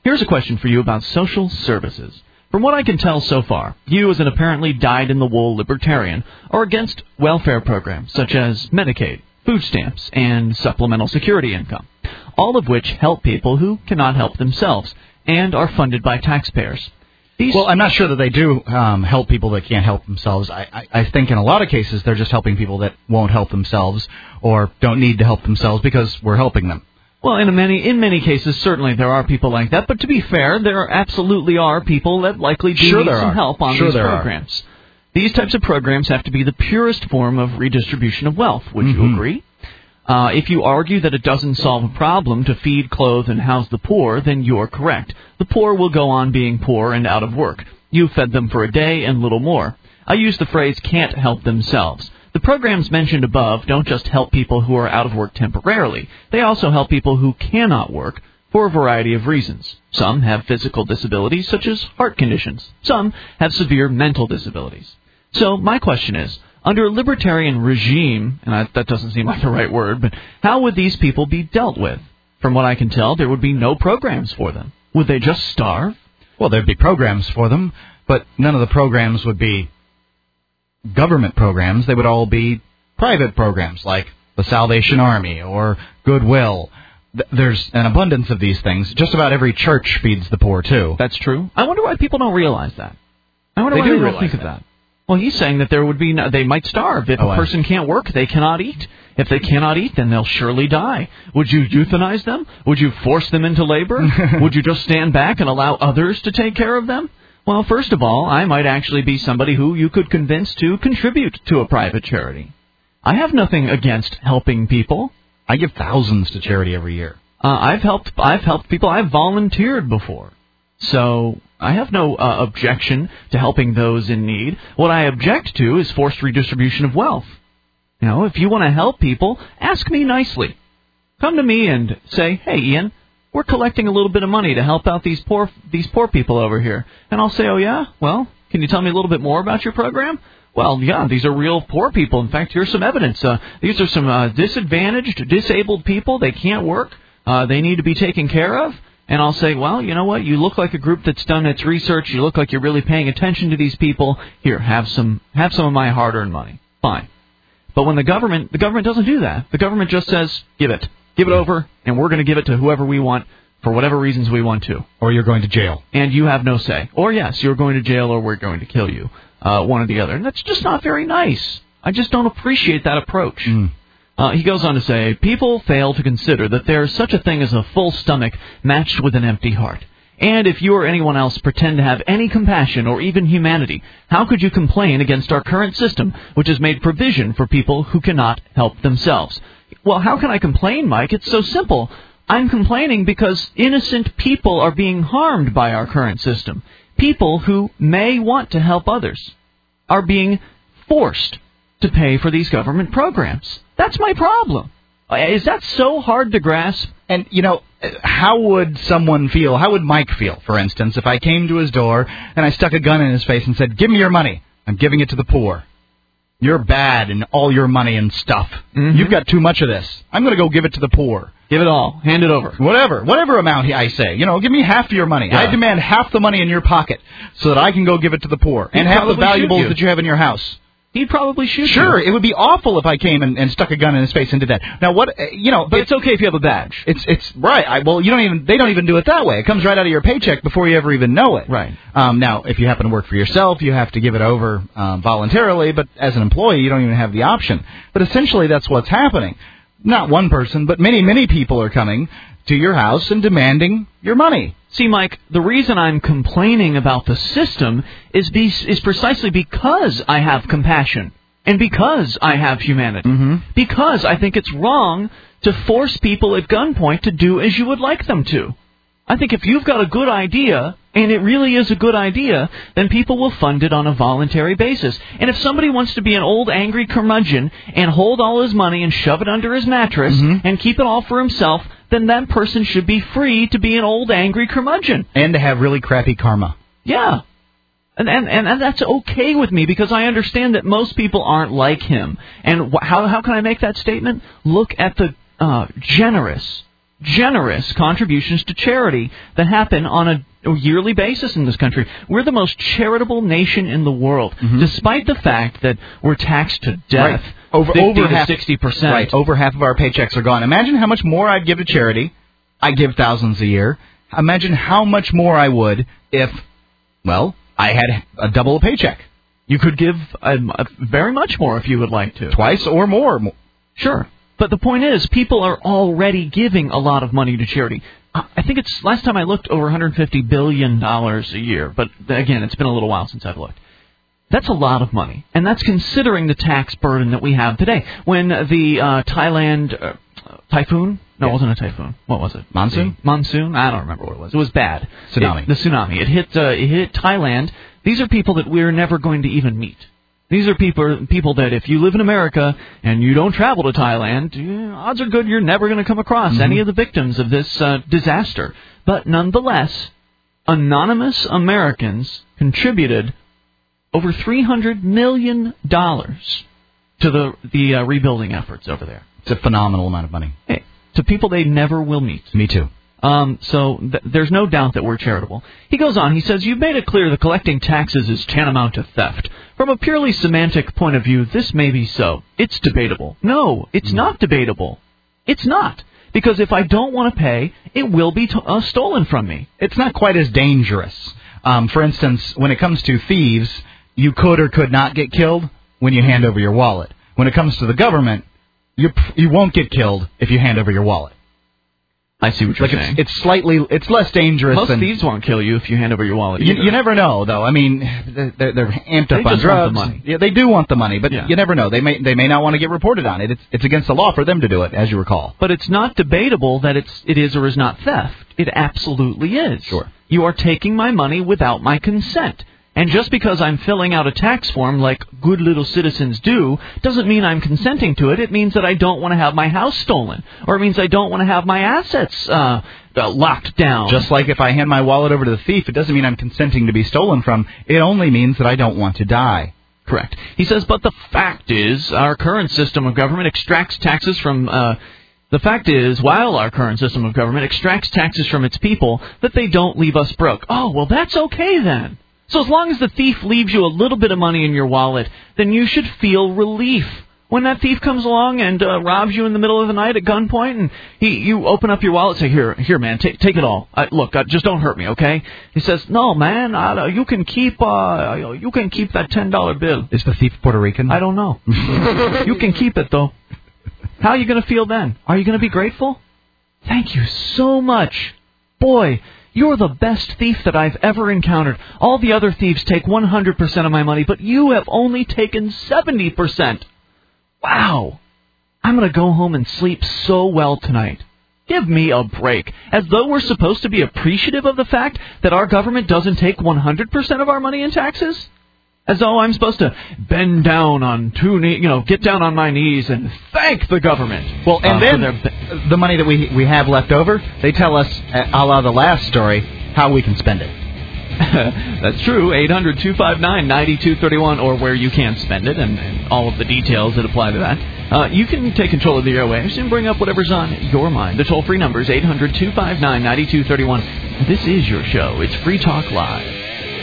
[SPEAKER 1] for you about social services. From what I can tell so far, you, as an apparently dyed-in-the-wool libertarian, are against welfare programs such as Medicaid, food stamps, and supplemental security income, all of which help people who cannot help themselves and are funded by taxpayers.
[SPEAKER 2] Well, I'm not sure that they do help people that can't help themselves. I think in a lot of cases they're just helping people that won't help themselves or don't need to help themselves because we're helping them.
[SPEAKER 1] Well, in many cases, certainly there are people like that. But to be fair, there absolutely are people that likely do need some help on these programs. These types of programs have to be the purest form of redistribution of wealth. Would you agree? If you argue that it doesn't solve a problem to feed, clothe, and house the poor, then you're correct. The poor will go on being poor and out of work. You fed them for a day and little more. I use the phrase can't help themselves. The programs mentioned above don't just help people who are out of work temporarily. They also help people who cannot work for a variety of reasons. Some have physical disabilities, such as heart conditions. Some have severe mental disabilities. So my question is, under a libertarian regime, and that doesn't seem like the right word, but how would these people be dealt with? From what I can tell, there would be no programs for them. Would they just starve?
[SPEAKER 2] Well, there'd be programs for them, but none of the programs would be government programs. They would all be private programs, like the Salvation Army or Goodwill. There's an abundance of these things. Just about every church feeds the poor, too.
[SPEAKER 1] That's true. I wonder why people don't realize that. I wonder why they don't think of that. Well, he's saying that there would be they might starve. If a person can't work, they cannot eat. If they cannot eat, then they'll surely die. Would you euthanize them? Would you force them into labor? Would you just stand back and allow others to take care of them? Well, first of all, I might actually be somebody who you could convince to contribute to a private charity. I have nothing against helping people.
[SPEAKER 2] I give thousands to charity every year.
[SPEAKER 1] I've helped people. I've volunteered before. So I have no objection to helping those in need. What I object to is forced redistribution of wealth. You know, if you want to help people, ask me nicely. Come to me and say, hey, Ian, we're collecting a little bit of money to help out these poor people over here. And I'll say, oh, yeah? Well, can you tell me a little bit more about your program? Well, yeah, these are real poor people. In fact, here's some evidence. These are some disadvantaged, disabled people. They can't work. They need to be taken care of. And I'll say, well, you know what? You look like a group that's done its research. You look like you're really paying attention to these people. Here, have some of my hard-earned money. Fine. But when the government doesn't do that. The government just says, give it over, and we're going to give it to whoever we want for whatever reasons we want to.
[SPEAKER 2] Or you're going to jail.
[SPEAKER 1] And you have no say. Or, yes, you're going to jail or we're going to kill you. One or the other. And that's just not very nice. I just don't appreciate that approach. He goes on to say, people fail to consider that there is such a thing as a full stomach matched with an empty heart. And if you or anyone else pretend to have any compassion or even humanity, how could you complain against our current system, which has made provision for people who cannot help themselves? Well, how can I complain, Mike? It's so simple. I'm complaining because innocent people are being harmed by our current system. People who may want to help others are being forced to pay for these government programs. That's my problem. Is that so hard to grasp?
[SPEAKER 2] And, you know, how would someone feel, how would Mike feel, for instance, if I came to his door and I stuck a gun in his face and said, give me your money, I'm giving it to the poor. You're bad and all your money and stuff. You've got too much of this. I'm going to go give it to the poor.
[SPEAKER 1] Give it all. Hand it over.
[SPEAKER 2] Whatever amount I say. You know, give me half of your money.
[SPEAKER 1] Yeah.
[SPEAKER 2] I demand half the money in your pocket so that I can go give it to the poor. And half the valuables that you have in your house.
[SPEAKER 1] He'd probably shoot you.
[SPEAKER 2] Sure, it would be awful if I came and stuck a gun in his face and did that. Now, what, you know...
[SPEAKER 1] But it's okay if you have a badge.
[SPEAKER 2] It's right. They don't even do it that way. It comes right out of your paycheck before you ever even know it.
[SPEAKER 1] Right.
[SPEAKER 2] Now, if you happen to work for yourself, you have to give it over voluntarily, but as an employee, you don't even have the option. But essentially, that's what's happening. Not one person, but many, many people are coming to your house and demanding your money.
[SPEAKER 1] See, Mike, the reason I'm complaining about the system is precisely because I have compassion and because I have humanity. Because I think it's wrong to force people at gunpoint to do as you would like them to. I think if you've got a good idea, and it really is a good idea, then people will fund it on a voluntary basis. And if somebody wants to be an old angry curmudgeon and hold all his money and shove it under his mattress and keep it all for himself, then that person should be free to be an old angry curmudgeon.
[SPEAKER 2] And to have really crappy karma.
[SPEAKER 1] Yeah. And that's okay with me because I understand that most people aren't like him. And how can I make that statement? Look at the generous contributions to charity that happen on a yearly basis in this country. We're the most charitable nation in the world, despite the fact that we're taxed to death.
[SPEAKER 2] Right. Over
[SPEAKER 1] 60%.
[SPEAKER 2] Right. Over half of our paychecks are gone. Imagine how much more I'd give to charity. I give thousands a year. Imagine how much more I would if, well, I had a double paycheck.
[SPEAKER 1] You could give very much more if you would like to.
[SPEAKER 2] Twice or more.
[SPEAKER 1] Sure. But the point is, people are already giving a lot of money to charity. I think it's, last time I looked, over $150 billion a year. But again, it's been a little while since I've looked. That's a lot of money. And that's considering the tax burden that we have today. When the Thailand typhoon? No, it wasn't a typhoon. What was it?
[SPEAKER 2] Monsoon?
[SPEAKER 1] Monsoon? I don't remember what it was. It was bad.
[SPEAKER 2] Tsunami.
[SPEAKER 1] The tsunami. It hit Thailand. These are people that we're never going to even meet. These are people that if you live in America and you don't travel to Thailand, odds are good you're never going to come across any of the victims of this disaster. But nonetheless, anonymous Americans contributed over $300 million to the rebuilding efforts over there.
[SPEAKER 2] It's a phenomenal amount of money.
[SPEAKER 1] Hey, to people they never will meet.
[SPEAKER 2] Me too.
[SPEAKER 1] So there's no doubt that we're charitable. He goes on, he says, you've made it clear that collecting taxes is tantamount to theft. From a purely semantic point of view, this may be so. It's debatable. No, it's not debatable. It's not. Because if I don't want to pay, it will be stolen from me.
[SPEAKER 2] It's not quite as dangerous. For instance, when it comes to thieves, you could or could not get killed when you hand over your wallet. When it comes to the government, you won't get killed if you hand over your wallet.
[SPEAKER 1] I see what you're saying.
[SPEAKER 2] It's less dangerous.
[SPEAKER 1] Most thieves won't kill you if you hand over your wallet.
[SPEAKER 2] You never know, though. I mean, they're amped up on drugs.
[SPEAKER 1] Want the money.
[SPEAKER 2] Yeah, they do want the money, but you never know. They may not want to get reported on it. It's against the law for them to do it, as you recall.
[SPEAKER 1] But it's not debatable that it is or is not theft. It absolutely is.
[SPEAKER 2] Sure.
[SPEAKER 1] You are taking my money without my consent. And just because I'm filling out a tax form like good little citizens do, doesn't mean I'm consenting to it. It means that I don't want to have my house stolen. Or it means I don't want to have my assets locked down.
[SPEAKER 2] Just like if I hand my wallet over to the thief, it doesn't mean I'm consenting to be stolen from. It only means that I don't want to die.
[SPEAKER 1] Correct. He says, but the fact is, our current system of government extracts taxes from... The fact is, while our current system of government extracts taxes from its people, that they don't leave us broke. Oh, well, that's okay then. So as long as the thief leaves you a little bit of money in your wallet, then you should feel relief. When that thief comes along and robs you in the middle of the night at gunpoint, and you open up your wallet and say, here, man, take it all. Look, just don't hurt me, okay? He says, no, man, you can keep that $10 bill.
[SPEAKER 2] Is the thief Puerto Rican?
[SPEAKER 1] I don't know. You can keep it, though. How are you going to feel then? Are you going to be grateful? Thank you so much. Boy, you're the best thief that I've ever encountered. All the other thieves take 100% of my money, but you have only taken 70%. Wow. I'm going to go home and sleep so well tonight. Give me a break. As though we're supposed to be appreciative of the fact that our government doesn't take 100% of our money in taxes? As though I'm supposed to bend down on get down on my knees and thank the government.
[SPEAKER 2] Well, and then the money that we have left over, they tell us, a la the last story, how we can spend it.
[SPEAKER 1] That's true. 800-259-9231, or where you can spend it, and all of the details that apply to that. You can take control of the airwaves and bring up whatever's on your mind. The toll-free number is 800-259-9231. This is your show. It's Free Talk Live.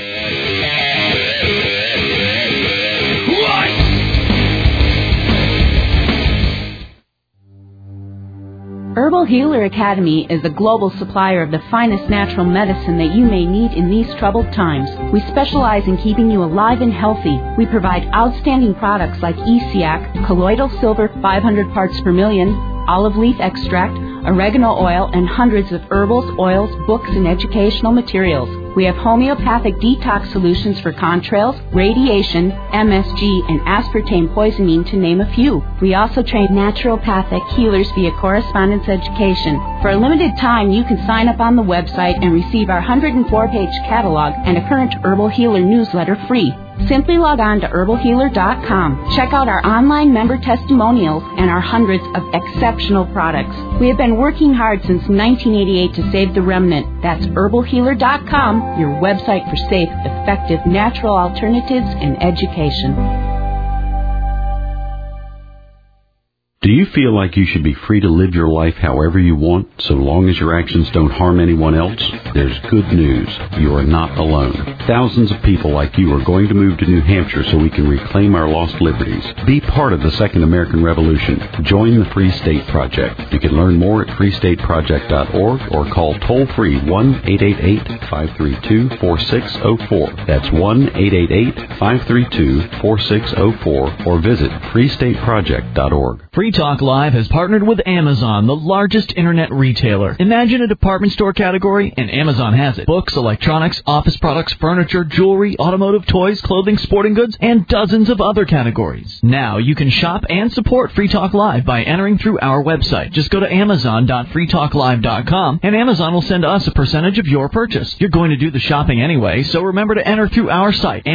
[SPEAKER 16] Herbal Healer Academy is the global supplier of the finest natural medicine that you may need in these troubled times. We specialize in keeping you alive and healthy. We provide outstanding products like ESIAC, colloidal silver 500 parts per million, olive leaf extract, oregano oil, and hundreds of herbals, oils, books, and educational materials. We have homeopathic detox solutions for contrails, radiation, MSG, and aspartame poisoning, to name a few. We also train naturopathic healers via correspondence education. For a limited time, you can sign up on the website and receive our 104-page catalog and a current Herbal Healer newsletter free. Simply log on to herbalhealer.com. Check out our online member testimonials and our hundreds of exceptional products. We have been working hard since 1988 to save the remnant. That's herbalhealer.com, your website for safe, effective, natural alternatives and education.
[SPEAKER 4] Do you feel like you should be free to live your life however you want, so long as your actions don't harm anyone else? There's good news. You are not alone. Thousands of people like you are going to move to New Hampshire so we can reclaim our lost liberties. Be part of the Second American Revolution. Join the Free State Project. You can learn more at freestateproject.org or call toll-free 1-888-532-4604. That's 1-888-532-4604 or visit freestateproject.org.
[SPEAKER 1] Free Talk Live has partnered with Amazon, the largest internet retailer. Imagine a department store category, and Amazon has it. Books, electronics, office products, furniture, jewelry, automotive, toys, clothing, sporting goods, and dozens of other categories. Now you can shop and support Free Talk Live by entering through our website. Just go to amazon.freetalklive.com, and Amazon will send us a percentage of your purchase. You're going to do the shopping anyway, so remember to enter through our site,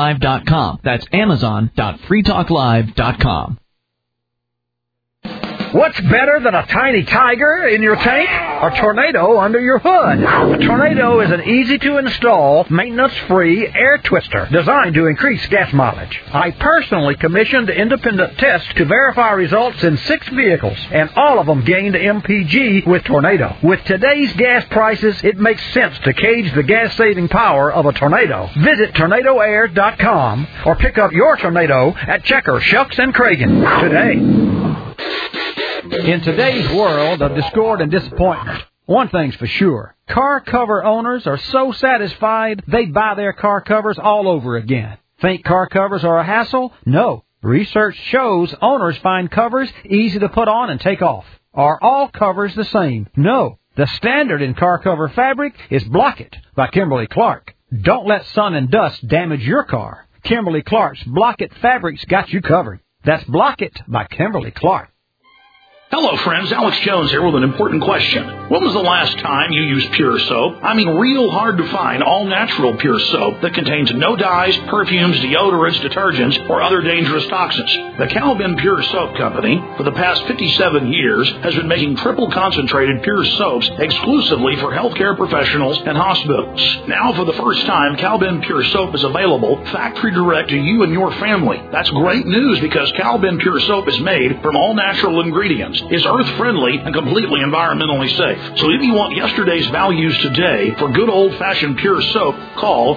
[SPEAKER 1] amazon.freetalklive.com. That's amazon.freetalklive.com.
[SPEAKER 17] What's better than a tiny tiger in your tank? A Tornado under your hood. A Tornado is an easy-to-install, maintenance-free air twister designed to increase gas mileage. I personally commissioned independent tests to verify results in 6 vehicles, and all of them gained MPG with Tornado. With today's gas prices, it makes sense to gauge the gas-saving power of a Tornado. Visit TornadoAir.com or pick up your Tornado at Checker, Shucks, and Cragen today. In today's world of discord and disappointment, one thing's for sure. Car cover owners are so satisfied they buy their car covers all over again. Think car covers are a hassle? No. Research shows owners find covers easy to put on and take off. Are all covers the same? No. The standard in car cover fabric is Block It by Kimberly-Clark. Don't let sun and dust damage your car. Kimberly-Clark's Block It fabric's got you covered. That's Block It by Kimberly-Clark.
[SPEAKER 18] Hello, friends. Alex Jones here with an important question. When was the last time you used Pure Soap? I mean, real hard to find all-natural Pure Soap that contains no dyes, perfumes, deodorants, detergents, or other dangerous toxins. The Calvin Pure Soap Company, for the past 57 years, has been making triple-concentrated Pure Soaps exclusively for healthcare professionals and hospitals. Now, for the first time, Calvin Pure Soap is available factory direct to you and your family. That's great news because Calvin Pure Soap is made from all-natural ingredients, is earth-friendly, and completely environmentally safe. So if you want yesterday's values today for good old-fashioned Pure Soap, call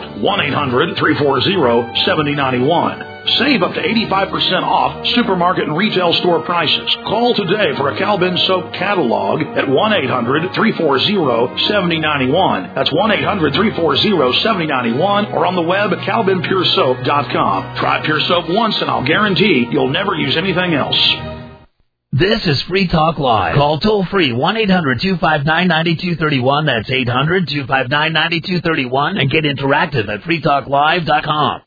[SPEAKER 18] 1-800-340-7091. Save up to 85% off supermarket and retail store prices. Call today for a Calvin Soap catalog at 1-800-340-7091. That's 1-800-340-7091 or on the web at calvinpuresoap.com. Try Pure Soap once and I'll guarantee you'll never use anything else.
[SPEAKER 8] This is Free Talk Live. Call toll-free 1-800-259-9231. That's 800-259-9231. And get interactive at freetalklive.com.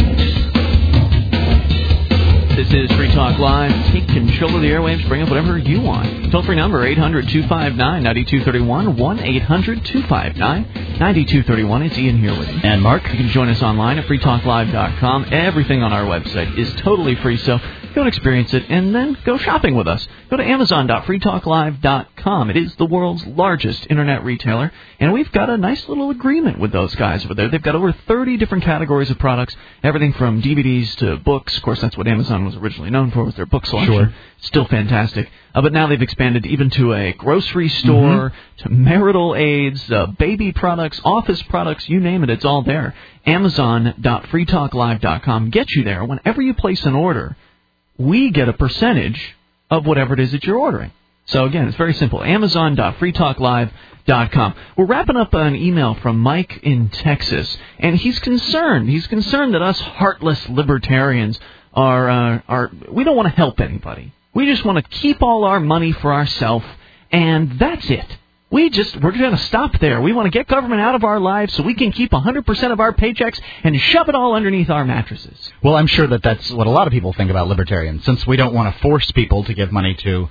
[SPEAKER 1] This is Free Talk Live. Take control of the airwaves. Bring up whatever you want. Toll-free number, 800-259-9231. 1-800-259-9231. It's Ian here with you.
[SPEAKER 2] And Mark.
[SPEAKER 1] You can join us online at freetalklive.com. Everything on our website is totally free, so go and experience it, and then go shopping with us. Go to Amazon.freetalklive.com. It is the world's largest internet retailer, and we've got a nice little agreement with those guys over there. They've got over 30 different categories of products, everything from DVDs to books. Of course, that's what Amazon was originally known for, was their book selection.
[SPEAKER 2] Sure.
[SPEAKER 1] Still fantastic. But now they've expanded even to a grocery store, to marital aids, baby products, office products, you name it, it's all there. Amazon.freetalklive.com. Get you there. Whenever you place an order, we get a percentage of whatever it is that you're ordering. So, again, it's very simple. Amazon.freetalklive.com. We're wrapping up an email from Mike in Texas, and he's concerned. He's concerned that us heartless libertarians we don't want to help anybody. We just want to keep all our money for ourselves, and that's it. We're going to stop there. We want to get government out of our lives so we can keep 100% of our paychecks and shove it all underneath our mattresses.
[SPEAKER 2] Well, I'm sure that that's what a lot of people think about libertarians. Since we don't want to force people to give money to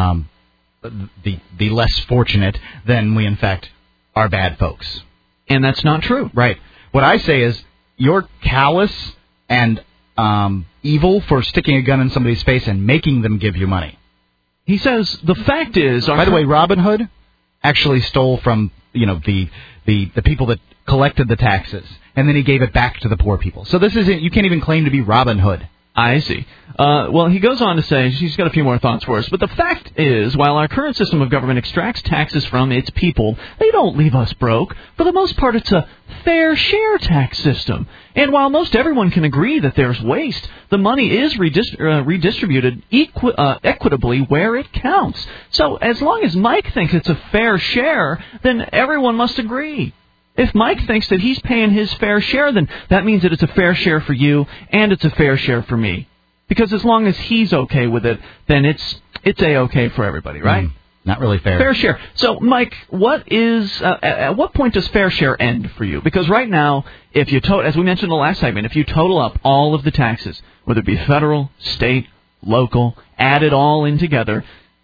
[SPEAKER 2] the less fortunate, then we, in fact, are bad folks.
[SPEAKER 1] And that's not true.
[SPEAKER 2] Right. What I say is you're callous and evil for sticking a gun in somebody's face and making them give you money.
[SPEAKER 1] He says the fact is...
[SPEAKER 2] By the way, Robin Hood actually stole from, the people that collected the taxes, and then he gave it back to the poor people. So this isn't, you can't even claim to be Robin Hood.
[SPEAKER 1] I see. Well, he goes on to say, he's got a few more thoughts for us, but the fact is, while our current system of government extracts taxes from its people, they don't leave us broke. For the most part, it's a fair share tax system. And while most everyone can agree that there's waste, the money is redistributed equitably where it counts. So as long as Mike thinks it's a fair share, then everyone must agree. If Mike thinks that he's paying his fair share, then that means that it's a fair share for you and it's a fair share for me. Because as long as he's okay with it, then it's A-okay for everybody, right?
[SPEAKER 2] Not really fair.
[SPEAKER 1] Fair share. So, Mike, at what point does fair share end for you? Because right now, if you as we mentioned in the last segment, if you total up all of the taxes, whether it be federal, state, local, add it all in together,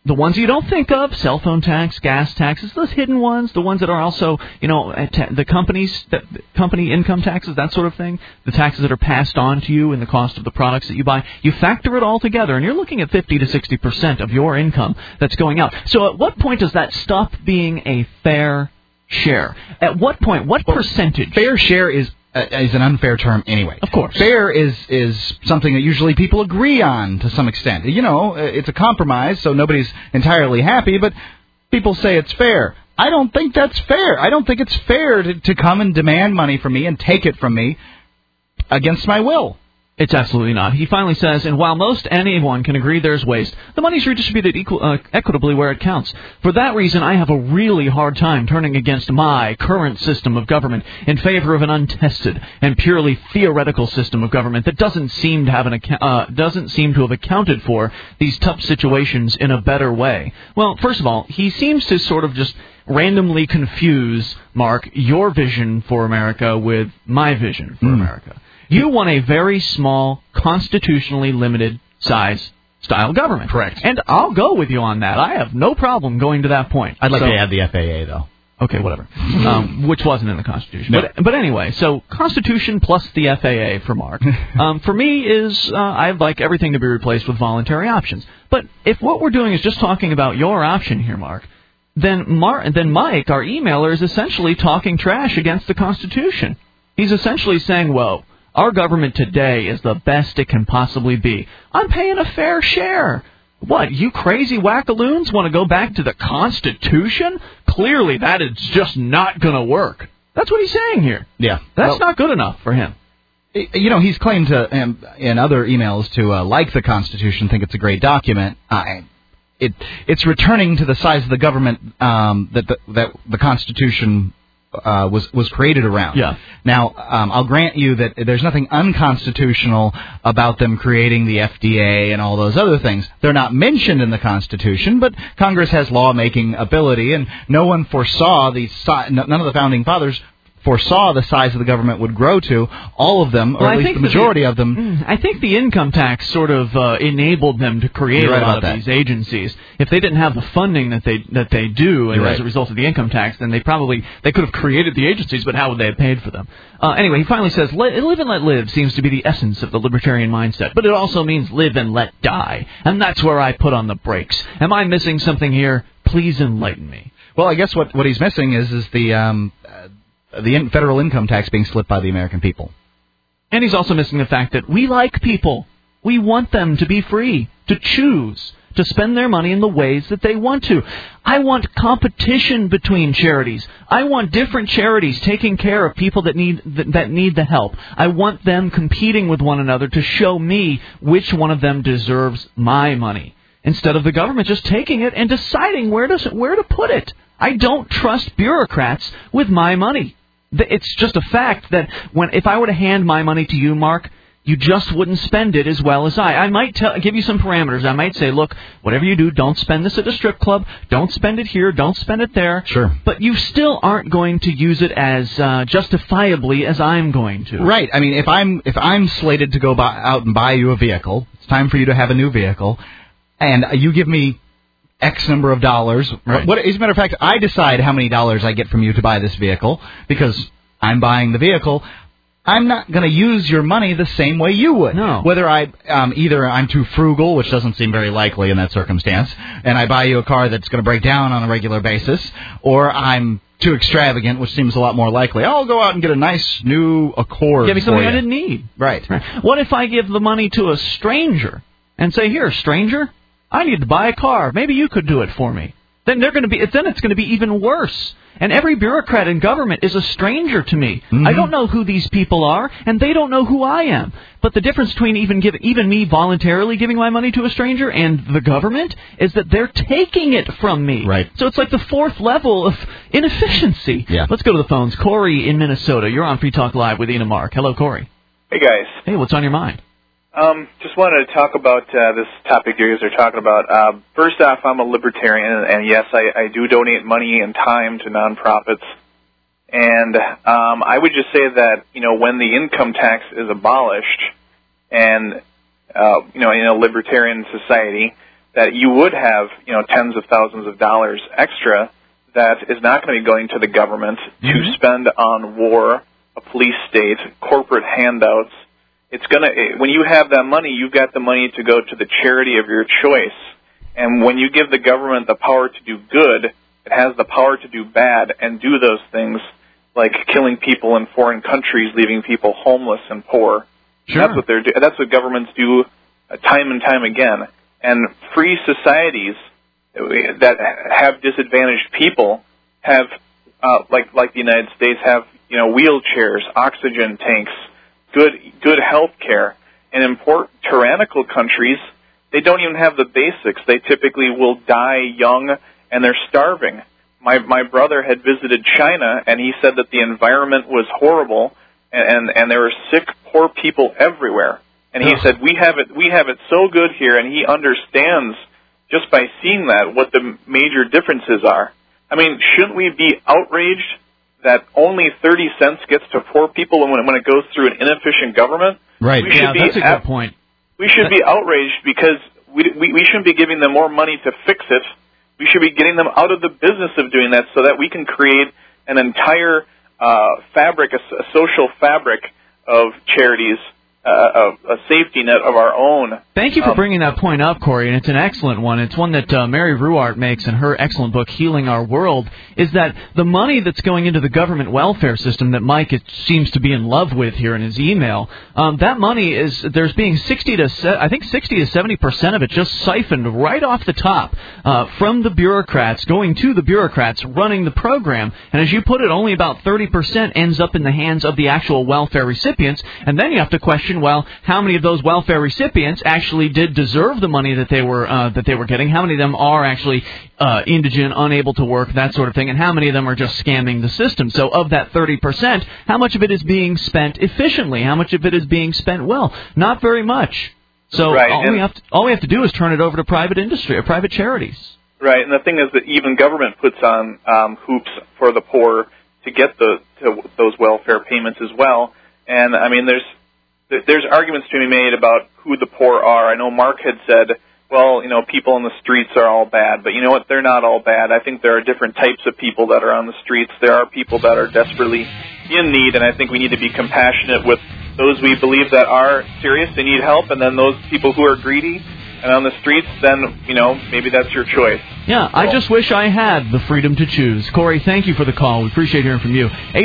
[SPEAKER 1] the ones you don't think of, cell phone tax, gas taxes, those hidden ones, the ones that are also, the company income taxes, that sort of thing, the taxes that are passed on to you in the cost of the products that you buy, you factor it all together, and you're looking at 50 to 60% of your income that's going out. So at what point does that stop being a fair share? At what point, what percentage?
[SPEAKER 2] Fair share is an unfair term anyway.
[SPEAKER 1] Of course.
[SPEAKER 2] Fair is something that usually people agree on to some extent. It's a compromise, so nobody's entirely happy, but people say it's fair. I don't think that's fair. I don't think it's fair to come and demand money from me and take it from me against my will.
[SPEAKER 1] It's absolutely not. He finally says, and while most anyone can agree there's waste, the money's redistributed equitably where it counts. For that reason, I have a really hard time turning against my current system of government in favor of an untested and purely theoretical system of government that doesn't seem to have accounted for these tough situations in a better way. Well, first of all, he seems to sort of just randomly confuse, Mark, your vision for America with my vision for America. You want a very small, constitutionally limited size style government.
[SPEAKER 2] Correct.
[SPEAKER 1] And I'll go with you on that. I have no problem going to that point.
[SPEAKER 2] I'd like to add the FAA, though.
[SPEAKER 1] Okay, whatever. Which wasn't in the Constitution.
[SPEAKER 2] No.
[SPEAKER 1] But anyway, so Constitution plus the FAA for Mark. For me is I'd like everything to be replaced with voluntary options. But if what we're doing is just talking about your option here, Mark, then Mike, our emailer, is essentially talking trash against the Constitution. He's essentially saying, well, our government today is the best it can possibly be. I'm paying a fair share. What, you crazy wackaloons want to go back to the Constitution? Clearly that is just not going to work. That's what he's saying here.
[SPEAKER 2] Yeah.
[SPEAKER 1] That's not good enough for him.
[SPEAKER 2] He's claimed to, in other emails, to like the Constitution, think it's a great document. It's returning to the size of the government that the Constitution was created around.
[SPEAKER 1] Yeah.
[SPEAKER 2] Now, I'll grant you that there's nothing unconstitutional about them creating the FDA and all those other things. They're not mentioned in the Constitution, but Congress has lawmaking ability, and no one foresaw none of the founding fathers foresaw the size of the government would grow to. All of them, or at least the majority of them.
[SPEAKER 1] I think the income tax sort of enabled them to create a lot of these agencies. If they didn't have the funding that they do, and as a result of the income tax, then they could have created the agencies, but how would they have paid for them? Anyway, he finally says, live and let live seems to be the essence of the libertarian mindset, but it also means live and let die, and that's where I put on the brakes. Am I missing something here? Please enlighten me.
[SPEAKER 2] Well, I guess what he's missing is the federal income tax being split by the American people.
[SPEAKER 1] And he's also missing the fact that we like people. We want them to be free, to choose, to spend their money in the ways that they want to. I want competition between charities. I want different charities taking care of people that need the help. I want them competing with one another to show me which one of them deserves my money, instead of the government just taking it and deciding where to put it. I don't trust bureaucrats with my money. It's just a fact that if I were to hand my money to you, Mark, you just wouldn't spend it as well as I. I might give you some parameters. I might say, look, whatever you do, don't spend this at a strip club. Don't spend it here. Don't spend it there.
[SPEAKER 2] Sure.
[SPEAKER 1] But you still aren't going to use it as justifiably as I'm going to.
[SPEAKER 2] Right. I mean, if I'm slated to go out and buy you a vehicle, it's time for you to have a new vehicle, and you give me X number of dollars.
[SPEAKER 1] Right.
[SPEAKER 2] As a matter of fact, I decide how many dollars I get from you to buy this vehicle because I'm buying the vehicle. I'm not going to use your money the same way you would.
[SPEAKER 1] No.
[SPEAKER 2] Whether either I'm too frugal, which doesn't seem very likely in that circumstance, and I buy you a car that's going to break down on a regular basis, or I'm too extravagant, which seems a lot more likely. I'll go out and get a nice new Accord.
[SPEAKER 1] Give me something I didn't need.
[SPEAKER 2] Right.
[SPEAKER 1] What if I give the money to a stranger and say, here, stranger, I need to buy a car. Maybe you could do it for me. Then it's going to be even worse. And every bureaucrat in government is a stranger to me. Mm-hmm. I don't know who these people are, and they don't know who I am. But the difference between even me voluntarily giving my money to a stranger and the government is that they're taking it from me.
[SPEAKER 2] Right.
[SPEAKER 1] So it's like the fourth level of inefficiency.
[SPEAKER 2] Yeah.
[SPEAKER 1] Let's go to the phones. Corey in Minnesota. You're on Free Talk Live with Ian and Mark. Hello, Corey.
[SPEAKER 19] Hey, guys.
[SPEAKER 1] Hey, what's on your mind?
[SPEAKER 19] Just wanted to talk about this topic you guys are talking about. First off, I'm a libertarian, and yes, I do donate money and time to nonprofits. And I would just say that, when the income tax is abolished and, in a libertarian society, that you would have, tens of thousands of dollars extra that is not going to be going to the government to spend on war, a police state, corporate handouts. It's when you have that money, you've got the money to go to the charity of your choice. And when you give the government the power to do good, it has the power to do bad and do those things like killing people in foreign countries, leaving people homeless and poor.
[SPEAKER 1] Sure.
[SPEAKER 19] That's what they're doing. That's what governments do time and time again. And free societies that have disadvantaged people have, like the United States, have wheelchairs, oxygen tanks, good health care. And in tyrannical countries, they don't even have the basics. They typically will die young, and they're starving. My brother had visited China, and he said that the environment was horrible, and there were sick, poor people everywhere. And he said, we have it so good here, and he understands just by seeing that what the major differences are. I mean, shouldn't we be outraged that only 30 cents gets to poor people when it goes through an inefficient government?
[SPEAKER 2] Right.
[SPEAKER 1] That's a good point.
[SPEAKER 19] We should be outraged because we shouldn't be giving them more money to fix it. We should be getting them out of the business of doing that so that we can create an entire fabric, a social fabric of charities, a safety net of our own.
[SPEAKER 1] Thank you for bringing that point up, Corey, and it's an excellent one. It's one that Mary Ruwart makes in her excellent book, Healing Our World, is that the money that's going into the government welfare system that Mike seems to be in love with here in his email, that money there's being 60 to 70% of it just siphoned right off the top from the bureaucrats, going to the bureaucrats running the program. And as you put it, only about 30% ends up in the hands of the actual welfare recipients. And then you have to question, well, how many of those welfare recipients actually did deserve the money that they were getting? How many of them are actually indigent, unable to work, that sort of thing, and how many of them are just scamming the system? So of that 30%, how much of it is being spent efficiently? How much of it is being spent well? Not very much. So
[SPEAKER 19] right.
[SPEAKER 1] all we have to do is turn it over to private industry or private charities.
[SPEAKER 19] Right, and the thing is that even government puts on hoops for the poor to get those welfare payments as well. And I mean, there's arguments to be made about who the poor are. I know Mark had said, well, people in the streets are all bad, but you know what? They're not all bad. I think there are different types of people that are on the streets. There are people that are desperately in need, and I think we need to be compassionate with those we believe that are serious, they need help, and then those people who are greedy and on the streets, then, maybe that's your choice.
[SPEAKER 1] Yeah, I just wish I had the freedom to choose. Corey, thank you for the call. We appreciate hearing from you.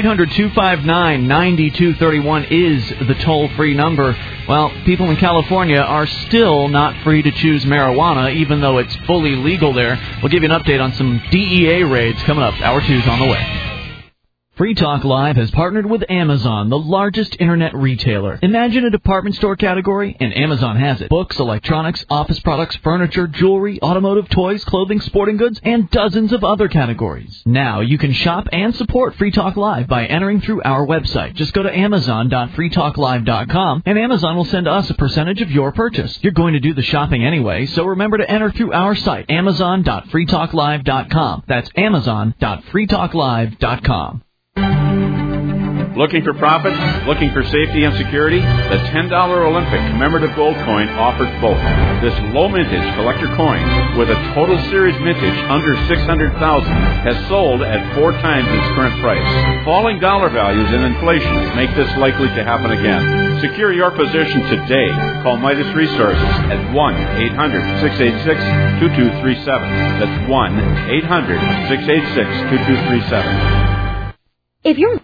[SPEAKER 1] 800-259-9231 is the toll-free number. Well, people in California are still not free to choose marijuana, even though it's fully legal there. We'll give you an update on some DEA raids coming up. Hour 2's on the way. Free Talk Live has partnered with Amazon, the largest internet retailer. Imagine a department store category, and Amazon has it. Books, electronics, office products, furniture, jewelry, automotive, toys, clothing, sporting goods, and dozens of other categories. Now you can shop and support Free Talk Live by entering through our website. Just go to amazon.freetalklive.com, and Amazon will send us a percentage of your purchase. You're going to do the shopping anyway, so remember to enter through our site, amazon.freetalklive.com. That's amazon.freetalklive.com.
[SPEAKER 20] Looking for profits? Looking for safety and security? The $10 Olympic commemorative gold coin offers both. This low mintage collector coin with a total series mintage under $600,000 has sold at 4 times its current price. Falling dollar values and inflation make this likely to happen again. Secure your position today. Call Midas Resources at 1-800-686-2237. That's 1-800-686-2237.
[SPEAKER 15] If you're